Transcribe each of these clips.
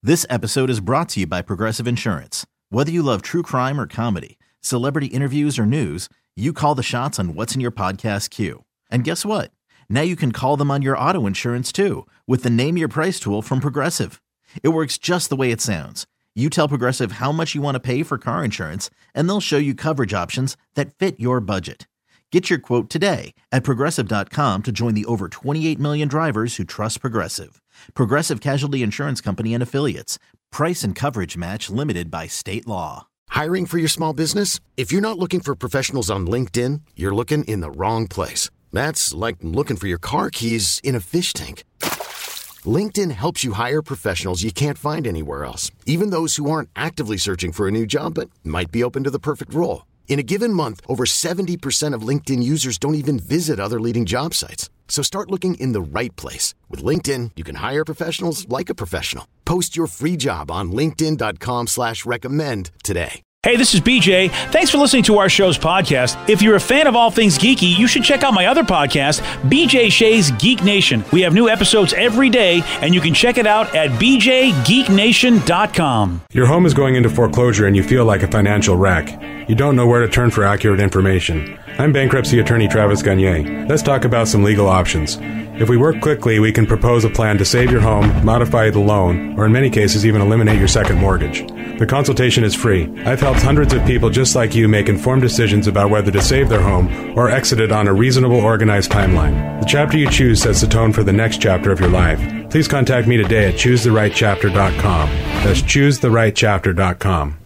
This episode is brought to you by Progressive Insurance. Whether you love true crime or comedy, celebrity interviews or news, you call the shots on what's in your podcast queue. And guess what? Now you can call them on your auto insurance too with the Name Your Price tool from Progressive. It works just the way it sounds. You tell Progressive how much you want to pay for car insurance, and they'll show you coverage options that fit your budget. Get your quote today at Progressive.com to join the over 28 million drivers who trust Progressive. Progressive Casualty Insurance Company and Affiliates. Price and coverage match limited by state law. Hiring for your small business? If you're not looking for professionals on LinkedIn, you're looking in the wrong place. That's like looking for your car keys in a fish tank. LinkedIn helps you hire professionals you can't find anywhere else, even those who aren't actively searching for a new job but might be open to the perfect role. In a given month, over 70% of LinkedIn users don't even visit other leading job sites. So start looking in the right place. With LinkedIn, you can hire professionals like a professional. Post your free job on linkedin.com/recommend today. Hey, this is BJ. Thanks for listening to our show's podcast. If you're a fan of all things geeky, you should check out my other podcast, BJ Shea's Geek Nation. We have new episodes every day, and you can check it out at bjgeeknation.com. Your home is going into foreclosure and you feel like a financial wreck. You don't know where to turn for accurate information. I'm bankruptcy attorney Travis Gagne. Let's talk about some legal options. If we work quickly, we can propose a plan to save your home, modify the loan, or in many cases even eliminate your second mortgage. The consultation is free. I've helped hundreds of people just like you make informed decisions about whether to save their home or exit it on a reasonable, organized timeline. The chapter you choose sets the tone for the next chapter of your life. Please contact me today at choosetherightchapter.com. That's choosetherightchapter.com.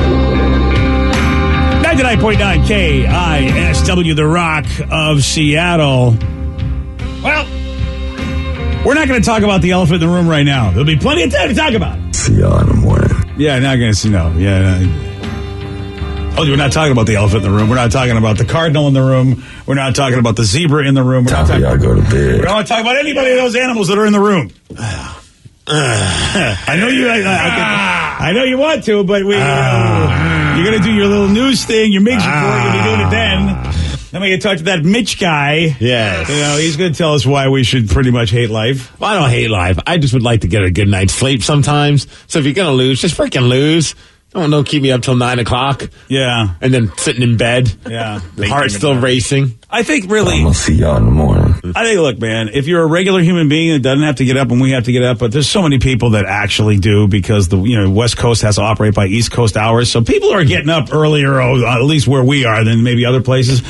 99.9 KISW, The Rock of Seattle. Well, we're not going to talk about the elephant in the room right now. There'll be plenty of time to talk about it. See y'all in the morning. Yeah, not going to see, no. Yeah. Oh, we're not talking about the elephant in the room. We're not talking about the cardinal in the room. We're not talking about the zebra in the room. We're not talking, y'all go to bed. We're not talking about anybody of those animals that are in the room. I know you. I know you want to, but you're going to do your little news thing, your Migs report. You'll be doing it then. Then we can talk to that Mitch guy. Yes. You know, he's going to tell us why we should pretty much hate life. Well, I don't hate life. I just would like to get a good night's sleep sometimes. So if you're going to lose, just freaking lose. Don't keep me up till 9 o'clock. Yeah. And then sitting in bed. Yeah. The heart's still racing. I think really. I'm going to see y'all in the morning. I think, look, man, if you're a regular human being that doesn't have to get up when we have to get up, but there's so many people that actually do because the West Coast has to operate by East Coast hours. So people are getting up earlier, or at least where we are, than maybe other places.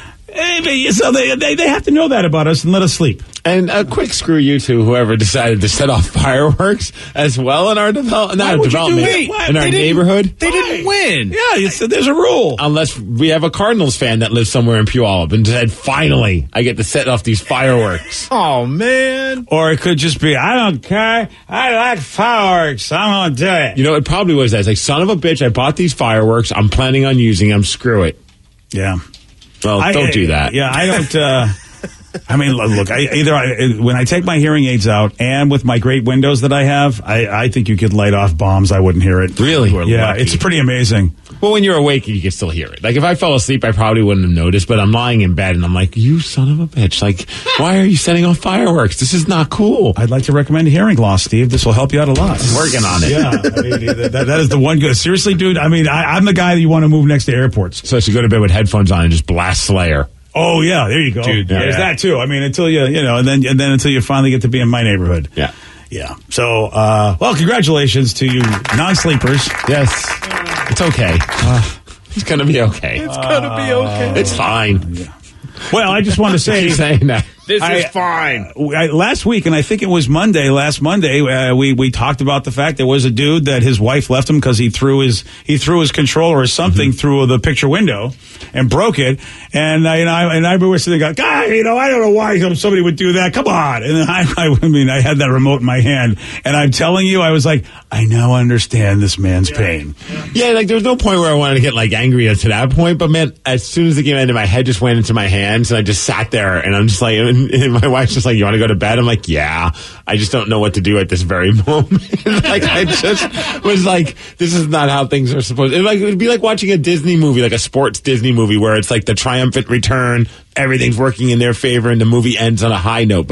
So they have to know that about us and let us sleep. And a quick screw you to whoever decided to set off fireworks as well in our development, in our neighborhood. They didn't win. Yeah, there's a rule. Unless we have a Cardinals fan that lives somewhere in Puyallup and said, finally, I get to set off these fireworks. Oh, man. Or it could just be, I don't care. I like fireworks. I'm going to do it. You know, it probably was that. It's like, son of a bitch, I bought these fireworks. I'm planning on using them. Screw it. Yeah. Well, don't do that. Yeah, I don't. I mean, look, when I take my hearing aids out and with my great windows that I have, I think you could light off bombs. I wouldn't hear it. Really? Yeah, it's pretty amazing. Well, when you're awake, you can still hear it. Like, if I fell asleep, I probably wouldn't have noticed, but I'm lying in bed, and I'm like, you son of a bitch. Like, why are you setting off fireworks? This is not cool. I'd like to recommend hearing loss, Steve. This will help you out a lot. I'm working on it. Yeah, I mean, that is the one good. Seriously, dude, I mean, I'm the guy that you want to move next to airports. So I should go to bed with headphones on and just blast Slayer. Oh, yeah, there you go. Dude, there's that, too. I mean, until and then until you finally get to be in my neighborhood. Yeah. Yeah. So, well, congratulations to you non-sleepers. Yes. It's okay. It's going to be okay. It's going to be okay. It's fine. Yeah. Well, I just want to say. Keep saying that. This is fine. Last week, and I think it was last Monday, we talked about the fact there was a dude that his wife left him because he threw his controller or something through the picture window and broke it. And I was sitting there, God, I don't know why somebody would do that. Come on. And then I had that remote in my hand, and I'm telling you, I was like, I now understand this man's pain. Yeah, like there was no point where I wanted to get like angry to that point, but man, as soon as the game ended, my head just went into my hands, and I just sat there, and I'm just like, and my wife's just like, you want to go to bed? I'm like, yeah. I just don't know what to do at this very moment. Like, I just was like, this is not how things are supposed to. It would be like watching a Disney movie, like a sports Disney movie, where it's like the triumphant return, everything's working in their favor, and the movie ends on a high note. But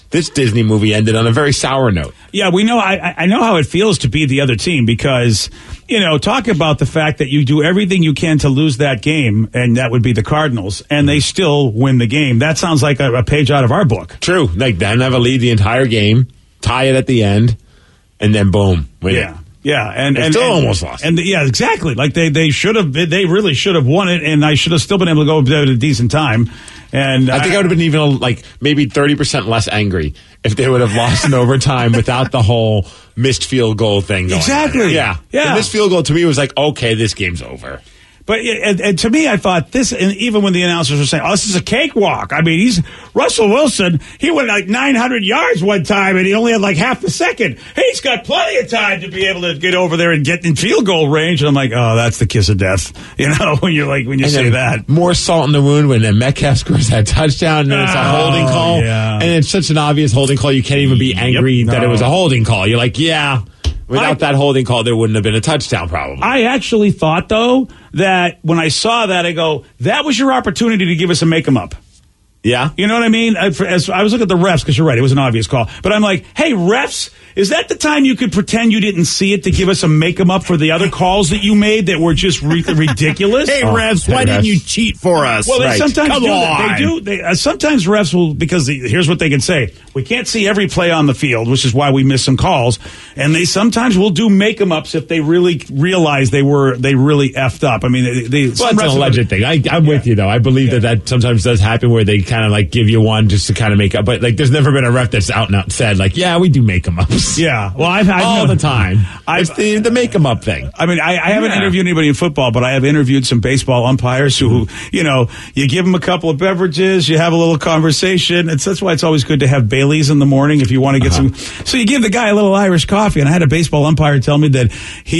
this Disney movie ended on a very sour note. Yeah, we know. I know how it feels to be the other team because, talk about the fact that you do everything you can to lose that game, and that would be the Cardinals, and they still win the game. That sounds like a page out of our book. True. Like, then have a lead the entire game, tie it at the end, and then boom, win it. Yeah, and still almost lost. And yeah, exactly. Like they should have. They really should have won it, and I should have still been able to go at a decent time. And I think I would have been even maybe 30% less angry if they would have lost in overtime without the whole missed field goal thing going on. Exactly. Yeah. The missed field goal to me was like, okay, this game's over. But and to me, I thought this, and even when the announcers were saying, "Oh, this is a cakewalk." I mean, he's Russell Wilson. He went like 900 yards one time, and he only had like half a second. He's got plenty of time to be able to get over there and get in field goal range. And I'm like, "Oh, that's the kiss of death." When you say that. More salt in the wound when Metcalf scores that touchdown, and then it's a holding call, and it's such an obvious holding call. You can't even be angry that it was a holding call. You're like, yeah. Without that holding call, there wouldn't have been a touchdown, probably. I actually thought, though, that when I saw that, I go, that was your opportunity to give us a make-em-up. Yeah. You know what I mean? As I was looking at the refs, because you're right, it was an obvious call. But I'm like, hey, refs, is that the time you could pretend you didn't see it to give us a make-em-up for the other calls that you made that were just ridiculous? Hey, refs, why didn't you cheat for us? Well, they sometimes Come do. on. They do. Sometimes refs will, because here's what they can say. We can't see every play on the field, which is why we miss some calls. And they sometimes will do make-em-ups if they really realize they really effed up. I mean, that's an alleged thing. I'm with you, though. I believe that sometimes does happen where they kind of like give you one just to kind of make up. But like, there's never been a ref that's out and out said like, yeah, we do make-em-ups. Yeah. Well, I've all the time. It's the make-em-up thing. I mean, I haven't interviewed anybody in football, but I have interviewed some baseball umpires who, you give them a couple of beverages, you have a little conversation. That's why it's always good to have Baileys in the morning if you want to get some. So you give the guy a little Irish coffee. And I had a baseball umpire tell me that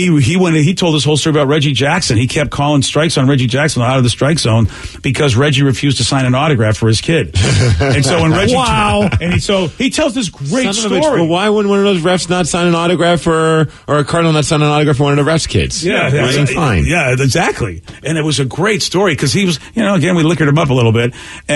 he told this whole story about Reggie Jackson. He kept calling strikes on Reggie Jackson out of the strike zone because Reggie refused to sign an autograph for his kid. And so when Reggie, he tells this great story. Well, why wouldn't one of those refs not sign an autograph or a Cardinal not sign an autograph for one of the refs' kids? Yeah, fine. Yeah, exactly. And it was a great story because he was, again, we liquored him up a little bit,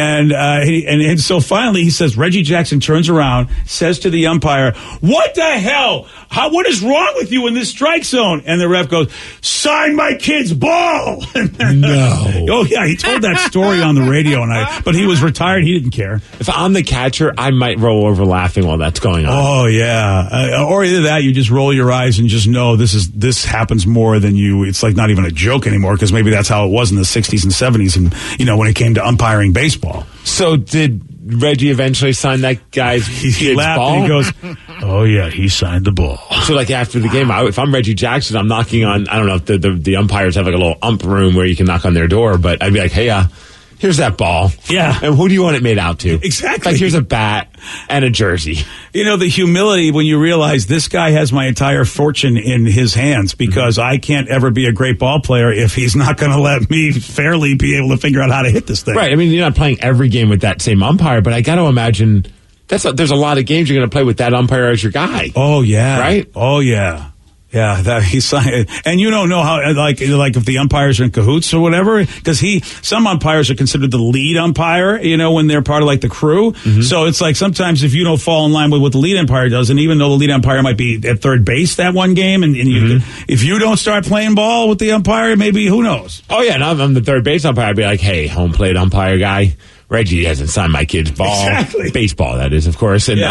and so finally he says Reggie Jackson turns around, says to the umpire, "What the hell? What is wrong with you in this strike zone?" And the ref goes, "Sign my kid's ball." No. Oh yeah, he told that story on the radio, but he was retired. He didn't care. If I'm the catcher, I might roll over laughing while that's going on. Oh yeah, or either that, you just roll your eyes and just know this happens more than you. It's like not even a joke anymore because maybe that's how it was in the 60s and 70s, and when it came to umpiring baseball. So did Reggie eventually sign that guy's he laughed ball? And he goes, "Oh yeah, he signed the ball." So like after the game, if I'm Reggie Jackson, I'm knocking on. I don't know if the umpires have like a little ump room where you can knock on their door, but I'd be like, "Hey, here's that ball. Yeah. And who do you want it made out to?" Exactly. Like, here's a bat and a jersey. The humility when you realize this guy has my entire fortune in his hands because I can't ever be a great ball player if he's not going to let me fairly be able to figure out how to hit this thing. Right. I mean, you're not playing every game with that same umpire, but I got to imagine there's a lot of games you're going to play with that umpire as your guy. Oh, yeah. Right? Oh, yeah. Yeah, that he signed, and you don't know how like if the umpires are in cahoots or whatever, because some umpires are considered the lead umpire, when they're part of like the crew. Mm-hmm. So it's like sometimes if you don't fall in line with what the lead umpire does, and even though the lead umpire might be at third base that one game, and if you don't start playing ball with the umpire, maybe who knows? Oh yeah, and I'm the third base umpire. I'd be like, "Hey, home plate umpire guy, Reggie hasn't signed my kid's ball, exactly. Baseball that is, of course, and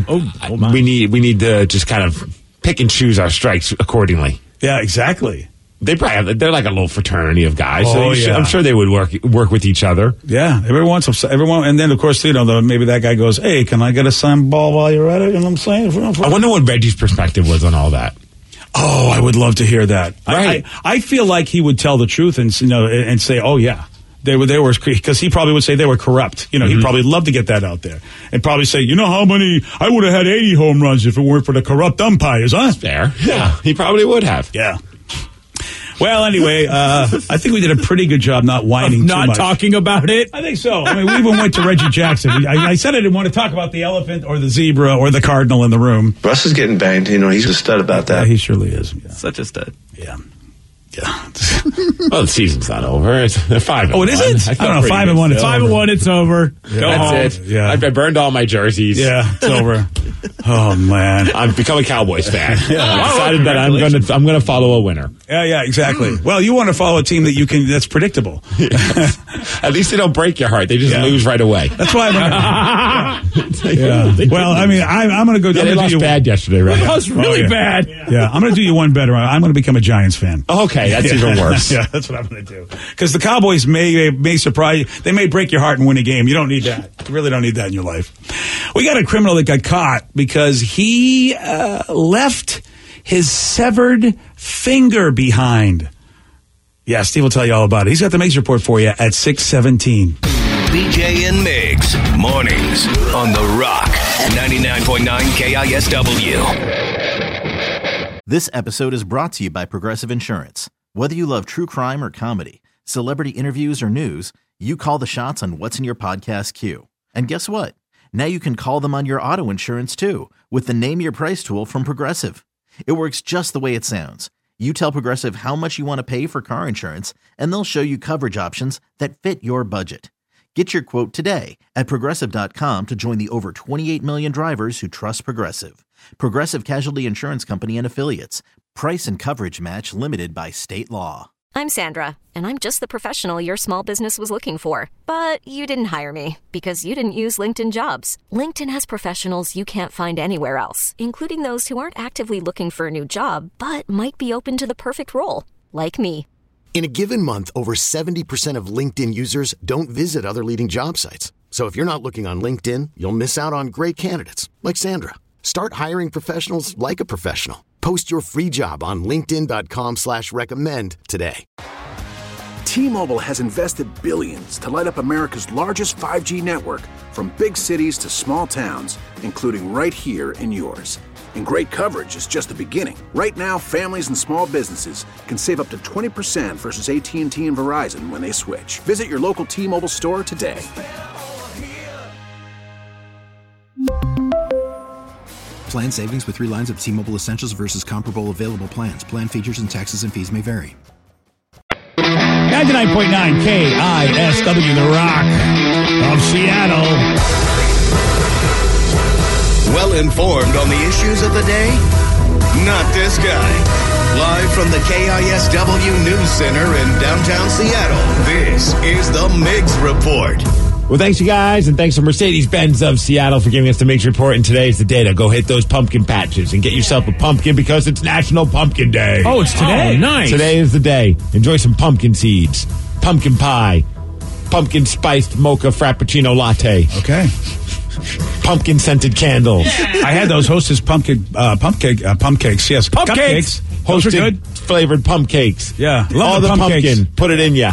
we need to just kind of pick and choose our strikes accordingly." Yeah, exactly. They're like a little fraternity of guys. Oh, so I'm sure they would work with each other. Yeah, everyone, and then of course maybe that guy goes, "Hey, can I get a signed ball while you're at it?" You know what I'm saying? I wonder what Reggie's perspective was on all that. Oh, I would love to hear that. Right. I feel like he would tell the truth and say, "Oh yeah." They were because he probably would say they were corrupt. He'd probably love to get that out there and probably say, how many I would have had 80 home runs if it weren't for the corrupt umpires, huh? Fair. Yeah, he probably would have. Yeah. Well, anyway, I think we did a pretty good job not whining too much. Not talking about it? I think so. I mean, we even went to Reggie Jackson. I said I didn't want to talk about the elephant or the zebra or the cardinal in the room. Russ is getting banged. He's a stud about that. Yeah, he surely is. Yeah. Such a stud. Yeah. Well, the season's not over. They're 5-1. Oh, it isn't? I don't know. 5-1. It's 5-1. It's over. Yeah. Go That's home. it. Yeah. I burned all my jerseys. Yeah, it's over. Oh, man. I've become a Cowboys fan. Yeah. I decided that I'm gonna follow a winner. Yeah, exactly. Well, you want to follow a team that's predictable. At least they don't break your heart. They just lose right away. That's why Well, I mean, I'm going to go. They lost bad yesterday, right? That was really bad. Yeah, I'm going to do you one better. I'm going to become a Giants fan. Okay, that's even worse. Yeah, that's what I'm going to do. Because the Cowboys may surprise you. They may break your heart and win a game. You don't need that. You really don't need that in your life. We got a criminal that got caught because he left his severed finger behind. Yeah, Steve will tell you all about it. He's got the Migs Report for you at 6:17. BJ and Migs, mornings on The Rock, 99.9 KISW. This episode is brought to you by Progressive Insurance. Whether you love true crime or comedy, celebrity interviews or news, you call the shots on what's in your podcast queue. And guess what? Now you can call them on your auto insurance too with the Name Your Price tool from Progressive. It works just the way it sounds. You tell Progressive how much you want to pay for car insurance, and they'll show you coverage options that fit your budget. Get your quote today at Progressive.com to join the over 28 million drivers who trust Progressive. Progressive Casualty Insurance Company and Affiliates. Price and coverage match limited by state law. I'm Sandra, and I'm just the professional your small business was looking for. But you didn't hire me because you didn't use LinkedIn Jobs. LinkedIn has professionals you can't find anywhere else, including those who aren't actively looking for a new job, but might be open to the perfect role, like me. In a given month, over 70% of LinkedIn users don't visit other leading job sites. So if you're not looking on LinkedIn, you'll miss out on great candidates like Sandra. Start hiring professionals like a professional. Post your free job on linkedin.com/recommend today. T-Mobile has invested billions to light up America's largest 5G network, from big cities to small towns, including right here in yours. And great coverage is just the beginning. Right now, families and small businesses can save up to 20% versus AT&T and Verizon when they switch. Visit your local T-Mobile store today. Plan savings with 3 lines of T-Mobile Essentials versus comparable available plans. Plan features and taxes and fees may vary. 99.9 KISW, The Rock of Seattle. Well informed on the issues of the day? Not this guy. Live from the KISW News Center in downtown Seattle, this is the Migs Report. Well, thanks, you guys, and thanks to Mercedes-Benz of Seattle for giving us the Migs Report. And today is the day to go hit those pumpkin patches and get yourself a pumpkin because it's National Pumpkin Day. Oh, it's today. Oh, nice. Today is the day. Enjoy some pumpkin seeds, pumpkin pie, pumpkin spiced mocha frappuccino latte. Okay. Pumpkin scented candles. I had those Hostess pump cakes. Yes, Cupcakes. Those are good. Flavored pump cakes. Yeah, love all the pumpkin. cakes. Put it in ya.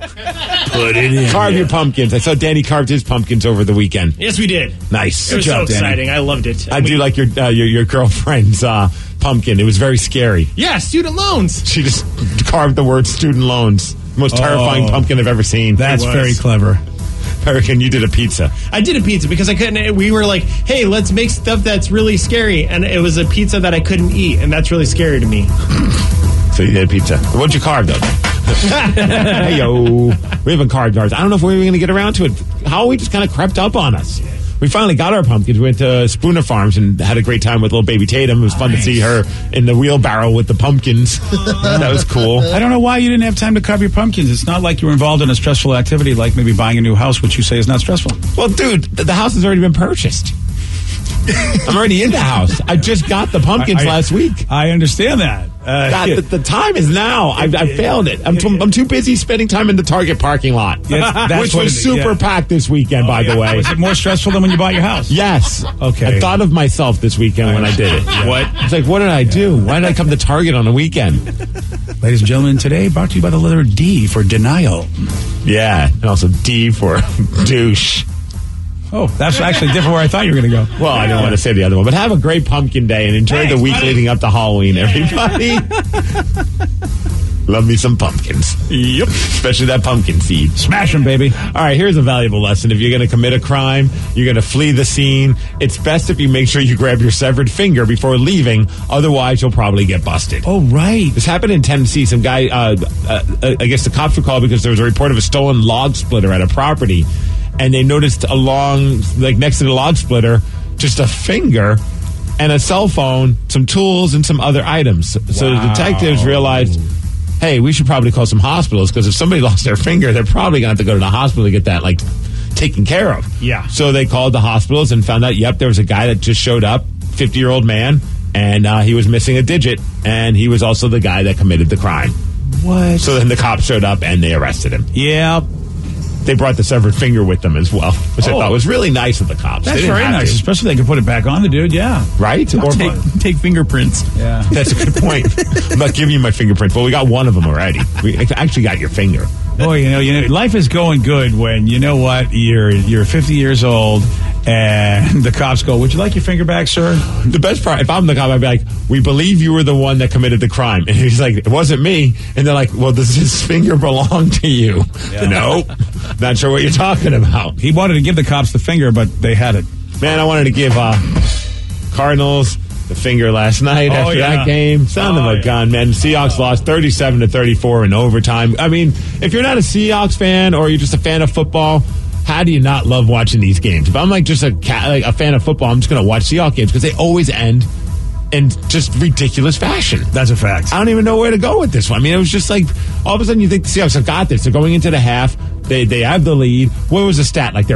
Put it in. Carve your pumpkins. I saw Danny carved his pumpkins over the weekend. Yes, we did. Nice. It was job, so Danny. exciting. I loved it. I do like your girlfriend's pumpkin. It was very scary. Yeah, student loans. She just carved the word student loans. Most terrifying pumpkin I've ever seen. That's very clever. Hurricane, you did a pizza. I did a pizza because I couldn't. We were like, hey, let's make stuff that's really scary. And it was a pizza that I couldn't eat. And that's really scary to me. So you did a pizza. What'd you carve, though? Hey, yo. We haven't carved ours. I don't know if we're even going to get around to it. Halloween just kind of crept up on us. We finally got our pumpkins. We went to Spooner Farms and had a great time with little baby Tatum. It was fun to see her in the wheelbarrow with the pumpkins. That was cool. I don't know why you didn't have time to carve your pumpkins. It's not like you were involved in a stressful activity like maybe buying a new house, which you say is not stressful. Well, dude, the house has already been purchased. I'm already in the house. I just got the pumpkins last week. I understand that. The time is now. I failed it. I'm too busy spending time in the Target parking lot, which was super packed this weekend, by the way. Was it more stressful than when you bought your house? Yes. Okay. I thought of myself this weekend when I did it. What? It's like, what did I do? Why did I come to Target on a weekend? Ladies and gentlemen, today brought to you by the letter D for denial. Yeah, and also D for douche. Oh, that's actually different where I thought you were going to go. Well, I don't want to say the other one, but have a great pumpkin day and enjoy the week leading up to Halloween, everybody. Love me some pumpkins. Yep. Especially that pumpkin seed. Smash them, baby. All right, here's a valuable lesson. If you're going to commit a crime, you're going to flee the scene, it's best if you make sure you grab your severed finger before leaving. Otherwise, you'll probably get busted. Oh, right. This happened in Tennessee. Some guy, I guess the cops were called because there was a report of a stolen log splitter at a property. And they noticed along, like next to the log splitter, just a finger and a cell phone, some tools, and some other items. So the detectives realized, hey, we should probably call some hospitals because if somebody lost their finger, they're probably going to have to go to the hospital to get that, like, taken care of. Yeah. So they called the hospitals and found out, yep, there was a guy that just showed up, 50-year-old man, and he was missing a digit, and he was also the guy that committed the crime. What? So then the cops showed up and they arrested him. Yeah. They brought the severed finger with them as well, which I thought was really nice of the cops. That's very nice, especially they could put it back on the dude, yeah. Right? Or take fingerprints. Yeah. That's a good point. I'm not giving you my fingerprints. Well, we got one of them already. We actually got your finger. Boy, you know, life is going good when, you know what, you're 50 years old and the cops go, would you like your finger back, sir? The best part, if I'm the cop, I'd be like, we believe you were the one that committed the crime. And he's like, it wasn't me. And they're like, well, does his finger belong to you? Yeah. No. Not sure what you're talking about. He wanted to give the cops the finger, but they had it. Man, I wanted to give Cardinals the finger last night after that game. Son of a gun, man. The Seahawks lost 37-34 in overtime. I mean, if you're not a Seahawks fan or you're just a fan of football, how do you not love watching these games? If I'm like just a fan of football, I'm just going to watch Seahawks games because they always end in just ridiculous fashion. That's a fact. I don't even know where to go with this one. I mean, it was just like, all of a sudden you think the Seahawks have got this. They're going into the half. They have the lead. What was the stat? Like they're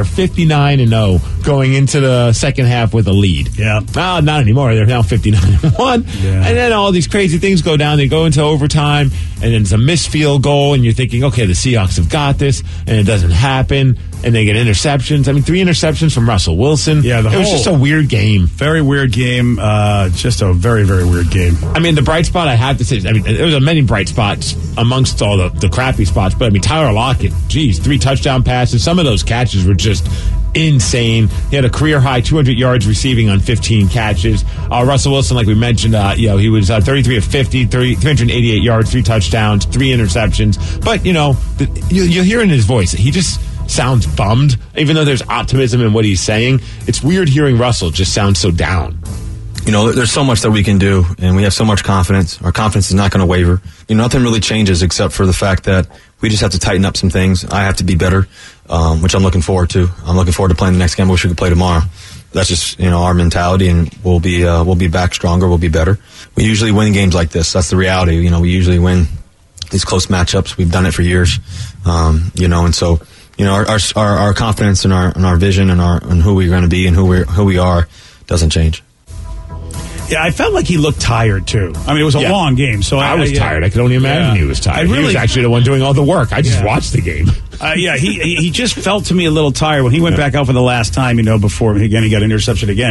59-0 going into the second half with a lead. Yeah. Well, not anymore. They're now 59-1. Yeah. And then all these crazy things go down. They go into overtime, and then it's a missed field goal, and you're thinking, okay, the Seahawks have got this, and it doesn't happen, and they get interceptions. I mean, 3 interceptions from Russell Wilson. Yeah, it was just a weird game. Very weird game. Just a very, very weird game. I mean, the bright spot I have to say, I mean, there was many bright spots amongst all the crappy spots, but I mean, Tyler Lockett, geez, 3 touchdown passes. Some of those catches were just insane. He had a career-high 200 yards receiving on 15 catches. Russell Wilson, like we mentioned, he was 33 of 50, 388 yards, 3 touchdowns, 3 interceptions. But, you'll hear in his voice, he just sounds bummed, even though there's optimism in what he's saying. It's weird hearing Russell just sound so down. There's so much that we can do, and we have so much confidence. Our confidence is not going to waver. Nothing really changes except for the fact that we just have to tighten up some things. I have to be better, which I'm looking forward to. I'm looking forward to playing the next game. I wish we could play tomorrow. That's just, our mentality, and we'll be back stronger. We'll be better. We usually win games like this. That's the reality. We usually win these close matchups. We've done it for years, and so, our confidence and our vision and who we're going to be and who we are doesn't change. Yeah, I felt like he looked tired, too. I mean, it was a long game. So I was tired. I could only imagine he was tired. He was actually the one doing all the work. I just watched the game. He just felt to me a little tired when he went back out for the last time, before he got an interception again.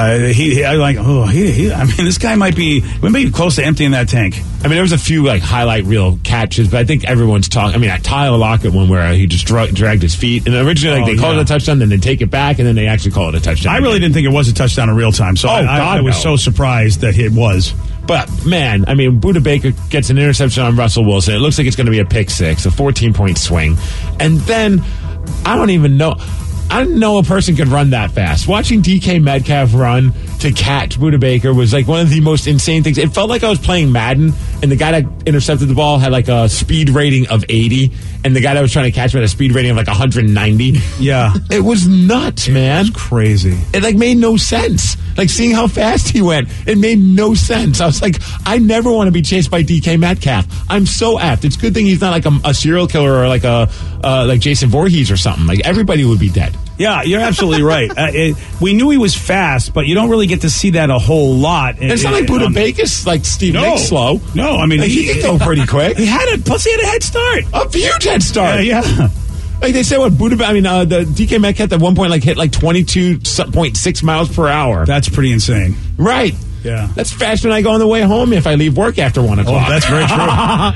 This guy might be close to emptying that tank. I mean, there was a few highlight reel catches, but I think everyone's talking. I mean, that Tyler Lockett one where he just dragged his feet, and originally they called it a touchdown, then they take it back, and then they actually call it a touchdown. I really didn't think it was a touchdown in real time, so I was so surprised that it was. But, man, I mean, Budda Baker gets an interception on Russell Wilson. It looks like it's going to be a pick six, a 14-point swing. And then, I didn't know a person could run that fast. Watching DK Metcalf run to catch Budda Baker was one of the most insane things. It felt like I was playing Madden, and the guy that intercepted the ball had a speed rating of 80, and the guy that was trying to catch him had a speed rating of 190. Yeah. It was nuts, man. It was crazy. It made no sense. Seeing how fast he went, it made no sense. I was like, I never want to be chased by DK Metcalf. I'm so apt. It's a good thing he's not a serial killer or like Jason Voorhees or something. Everybody would be dead. Yeah, you're absolutely right. We knew he was fast, but you don't really get to see that a whole lot. It's not like Budda Baker's Steve Nick's slow. No, I mean he can go pretty quick. Plus he had a head start, a huge head start. Yeah. They say the DK Metcalf at one point hit 22.6 miles per hour. That's pretty insane. Right. Yeah. That's faster than I go on the way home if I leave work after 1:00. Oh, that's very true.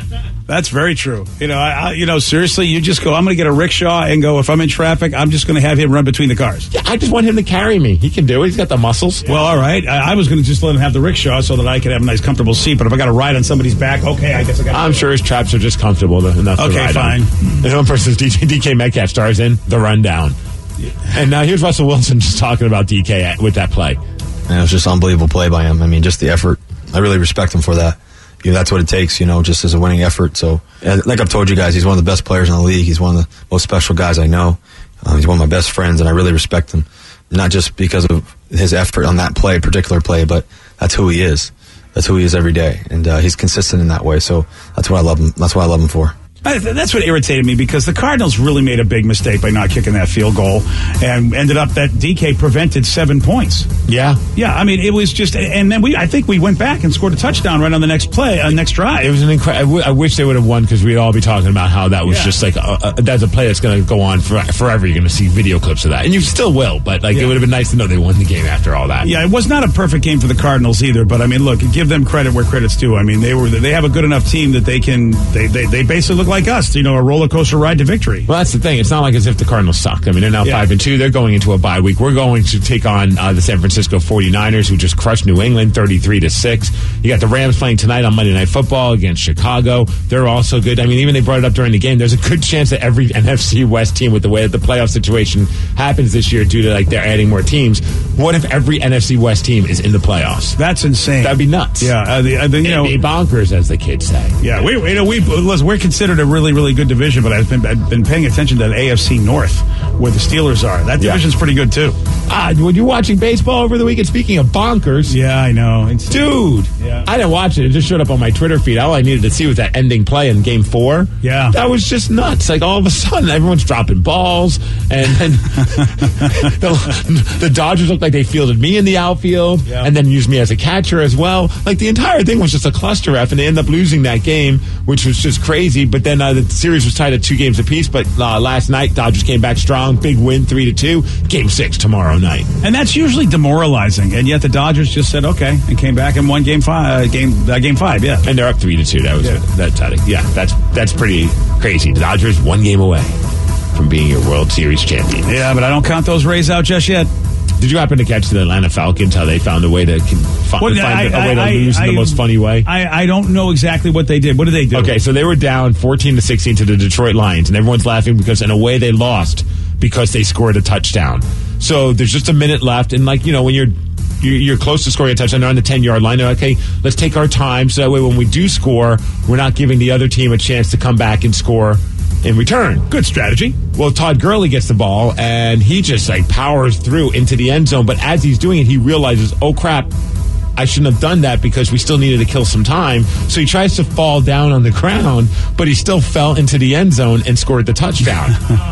That's very true. Seriously, you just go, I'm going to get a rickshaw and go, if I'm in traffic, I'm just going to have him run between the cars. Yeah, I just want him to carry me. He can do it. He's got the muscles. Well, all right. I was going to just let him have the rickshaw so that I could have a nice, comfortable seat. But if I got to ride on somebody's back, okay, I guess I got to. I'm sure his traps are just comfortable enough to ride fine. on. The one person DK Metcalf stars in The Rundown. Yeah. And now here's Russell Wilson just talking about DK with that play. And it was just an unbelievable play by him. I mean, just the effort. I really respect him for that. That's what it takes, just as a winning effort. So, like I've told you guys, he's one of the best players in the league. He's one of the most special guys I know. He's one of my best friends, and I really respect him. Not just because of his effort on that particular play, but that's who he is. That's who he is every day, and he's consistent in that way. So that's what I love him. That's what I love him for. That's what irritated me, because the Cardinals really made a big mistake by not kicking that field goal, and ended up that DK prevented 7 points. Yeah. Yeah, I mean, it was just, and then I think we went back and scored a touchdown right on the next play, next drive. It was an incredible. I wish they would have won, because we'd all be talking about how that was just like, that's a play that's going to go on forever. You're going to see video clips of that. And you still will, but it would have been nice to know they won the game after all that. Yeah, it was not a perfect game for the Cardinals either, but I mean, look, give them credit where credit's due. I mean, they have a good enough team that they basically look like us, a roller coaster ride to victory. Well, that's the thing. It's not like as if the Cardinals suck. I mean, they're now 5-2. They're going into a bye week. We're going to take on the San Francisco 49ers, who just crushed New England 33-6. You got the Rams playing tonight on Monday Night Football against Chicago. They're also good. I mean, even they brought it up during the game. There's a good chance that every NFC West team, with the way that the playoff situation happens this year due to they're adding more teams, what if every NFC West team is in the playoffs? That's insane. That'd be nuts. Yeah, it'd be bonkers, as the kids say. Yeah, we're considered a really, really good division, but I've been paying attention to the AFC North, where the Steelers are. That division's pretty good too. Were you watching baseball over the weekend? Speaking of bonkers, yeah, I know, dude. Yeah. I didn't watch it. It just showed up on my Twitter feed. All I needed to see was that ending play in Game 4. Yeah, that was just nuts. Like, all of a sudden, everyone's dropping balls, and then the Dodgers looked like they fielded me in the outfield, and then used me as a catcher as well. Like, the entire thing was just a cluster F, and they ended up losing that game, which was just crazy. But then the series was tied at 2 games apiece. But last night, Dodgers came back strong, big win, 3-2. Game 6 tomorrow night, and that's usually demoralizing. And yet the Dodgers just said okay and came back and won Game 5. Game 5, yeah, and they're up 3-2. That was that tied. Yeah, that's pretty crazy. The Dodgers 1 game away from being your World Series champion. Yeah, but I don't count those Rays out just yet. Did you happen to catch the Atlanta Falcons, how they found a way to find a way to lose in the most funny way? I don't know exactly what they did. What did they do? Okay, so they were down 14-16 to the Detroit Lions, and everyone's laughing because in a way they lost because they scored a touchdown. So there's just a minute left, and when you're close to scoring a touchdown, they're on the 10-yard line. They're okay, let's take our time so that way when we do score, we're not giving the other team a chance to come back and score in return. Good strategy. Well, Todd Gurley gets the ball, and he just powers through into the end zone. But as he's doing it, he realizes, oh, crap, I shouldn't have done that because we still needed to kill some time. So he tries to fall down on the ground, but he still fell into the end zone and scored the touchdown.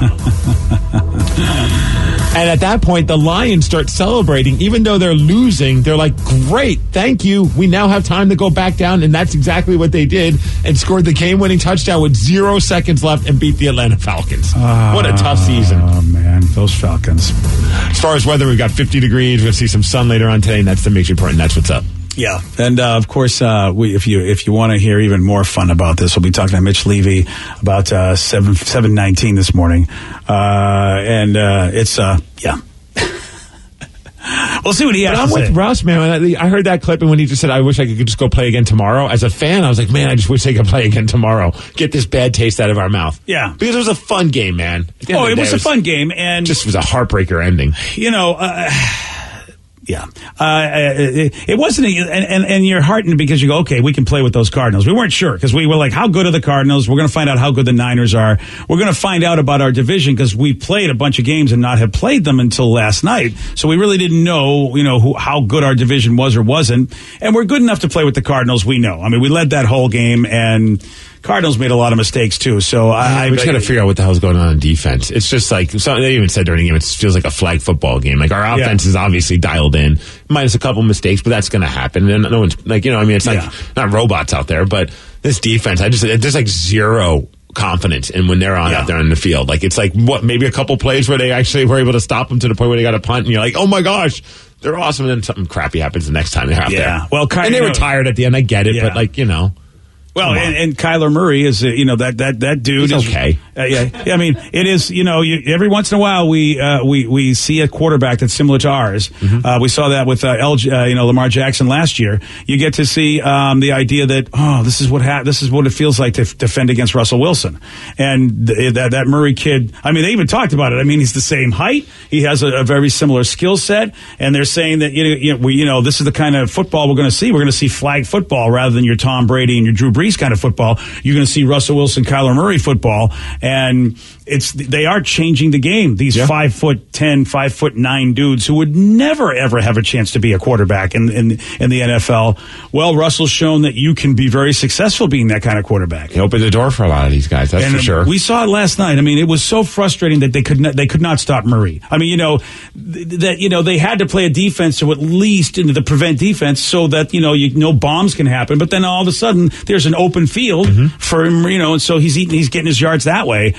And at that point, the Lions start celebrating. Even though they're losing, they're like, great, thank you. We now have time to go back down. And that's exactly what they did, and scored the game-winning touchdown with 0 seconds left and beat the Atlanta Falcons. What a tough season. Oh, man, those Falcons. As far as weather, we've got 50 degrees. We're going to see some sun later on today, and that's the Mix Report, and that's what's up. Yeah, and of course, if you want to hear even more fun about this, we'll be talking to Mitch Levy about 7:19 this morning, and it's we'll see what he has to say. I'm with Russ, man. I heard that clip, and when he just said, "I wish I could just go play again tomorrow," as a fan, I was like, "Man, I just wish they could play again tomorrow. Get this bad taste out of our mouth." Yeah, because it was a fun game, man. It was a fun game, and just was a heartbreaker ending. Yeah, it wasn't, and you're heartened because you go, okay, we can play with those Cardinals. We weren't sure because we were like, how good are the Cardinals? We're going to find out how good the Niners are. We're going to find out about our division because we played a bunch of games and not have played them until last night. So we really didn't know, how good our division was or wasn't. And we're good enough to play with the Cardinals. We know. I mean, we led that whole game, and Cardinals made a lot of mistakes too. So we just got to figure out what the hell's going on defense. It's just like they even said during the game, it feels like a flag football game. Like our offense is obviously dialed in, minus a couple mistakes, but that's going to happen. And no one's it's not robots out there, but this defense, there's like zero confidence in when they're out there on the field. Like it's like maybe a couple plays where they actually were able to stop them to the point where they got a punt, and you're like, oh my gosh, they're awesome. And then something crappy happens the next time they're out there. Well, and they were tired at the end. I get it, but Well, and Kyler Murray is, that dude He's is okay. I mean, it is, every once in a while we see a quarterback that's similar to ours. We saw that with Lamar Jackson last year. You get to see the idea that this is what it feels like to defend against Russell Wilson, and that Murray kid. I mean, they even talked about it. I mean, he's the same height. He has a very similar skill set, and they're saying that this is the kind of football we're going to see. We're going to see flag football rather than your Tom Brady and your Drew Brees kind of football. You're going to see Russell Wilson, Kyler Murray football, and they are changing the game. These 5'10", 5'9" dudes who would never ever have a chance to be a quarterback in the NFL. Well, Russell's shown that you can be very successful being that kind of quarterback. He opened the door for a lot of these guys. That's for sure. We saw it last night. I mean, it was so frustrating that they could not stop Murray. I mean, they had to play a defense to at least into the prevent defense so that bombs can happen. But then all of a sudden there's an open field for him, and so he's getting his yards that way.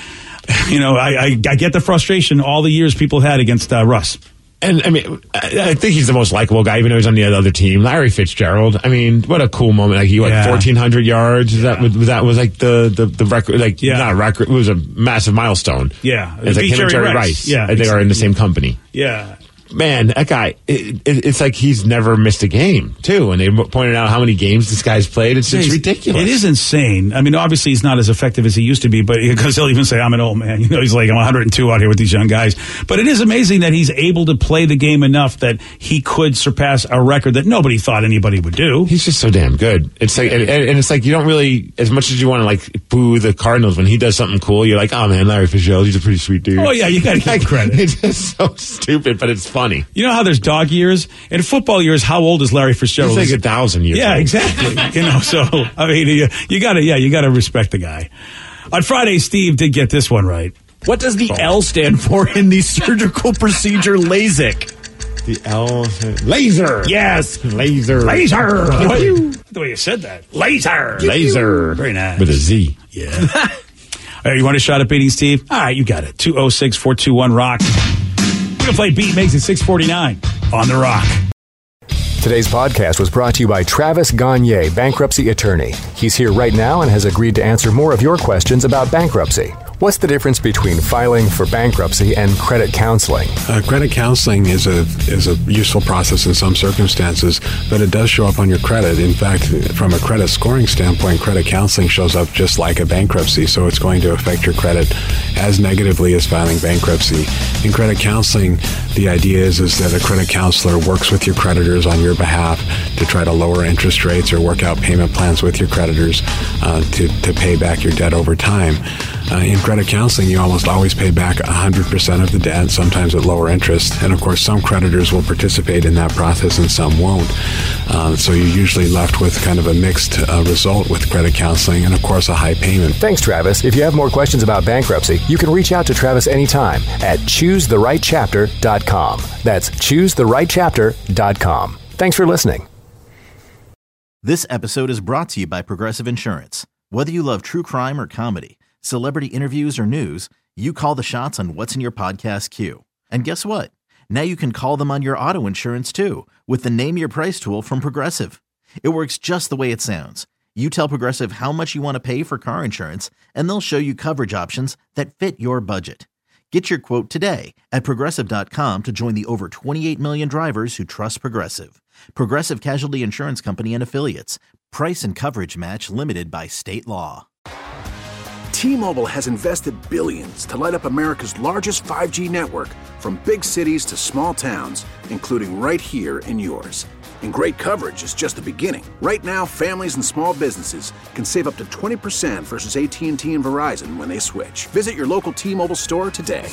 I get the frustration all the years people had against Russ. And I mean, I think he's the most likable guy, even though he's on the other team. Larry Fitzgerald. I mean, what a cool moment! Like 1,400 yards. Yeah. That was like the record. Like not a record. It was a massive milestone. Yeah, it's like him and Jerry Rice. Yeah, they are in the same company. Yeah. Man, that guy, it's like he's never missed a game, too. And they pointed out how many games this guy's played. It's ridiculous. It is insane. I mean, obviously he's not as effective as he used to be, but because he'll even say, I'm an old man. He's like, I'm 102 out here with these young guys. But it is amazing that he's able to play the game enough that he could surpass a record that nobody thought anybody would do. He's just so damn good. It's like, and it's like, you don't really, as much as you want to boo the Cardinals when he does something cool, you're like, oh man, Larry Fitzgerald, he's a pretty sweet dude. Oh yeah, you gotta give credit. It's just so stupid, but it's funny. You know how there's dog years? In football years, how old is Larry Fitzgerald? He's like 1,000 years Yeah, old. exactly. So, I mean, you gotta respect the guy. On Friday, Steve did get this one right. What does the L stand for in the surgical procedure LASIK? The L... Laser! Yes! Laser! The way you said that. Laser! Very nice. With a Z. Yeah. All right, you want a shot at beating Steve? All right, you got it. 206-421-ROCK. We're going to play Beat Makes It 649 on The Rock. Today's podcast was brought to you by Travis Gagne, bankruptcy attorney. He's here right now and has agreed to answer more of your questions about bankruptcy. What's the difference between filing for bankruptcy and credit counseling? Credit counseling is a useful process in some circumstances, but it does show up on your credit. In fact, from a credit scoring standpoint, credit counseling shows up just like a bankruptcy, so it's going to affect your credit as negatively as filing bankruptcy. In credit counseling, the idea is that a credit counselor works with your creditors on your behalf to try to lower interest rates or work out payment plans with your creditors to pay back your debt over time. In credit counseling, you almost always pay back 100% of the debt, sometimes at lower interest. And of course, some creditors will participate in that process and some won't. So you're usually left with kind of a mixed result with credit counseling and, of course, a high payment. Thanks, Travis. If you have more questions about bankruptcy, you can reach out to Travis anytime at ChooseTheRightChapter.com. That's ChooseTheRightChapter.com. Thanks for listening. This episode is brought to you by Progressive Insurance. Whether you love true crime or comedy, celebrity interviews or news, you call the shots on what's in your podcast queue. And guess what? Now you can call them on your auto insurance too with the Name Your Price tool from Progressive. It works just the way it sounds. You tell Progressive how much you want to pay for car insurance, and they'll show you coverage options that fit your budget. Get your quote today at Progressive.com to join the over 28 million drivers who trust Progressive. Progressive Casualty Insurance Company and Affiliates. Price and coverage match limited by state law. T-Mobile has invested billions to light up America's largest 5G network, from big cities to small towns, including right here in yours. And great coverage is just the beginning. Right now, families and small businesses can save up to 20% versus AT&T and Verizon when they switch. Visit your local T-Mobile store today.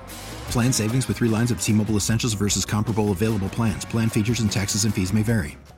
Plan savings with 3 lines of T-Mobile Essentials versus comparable available plans. Plan features and taxes and fees may vary.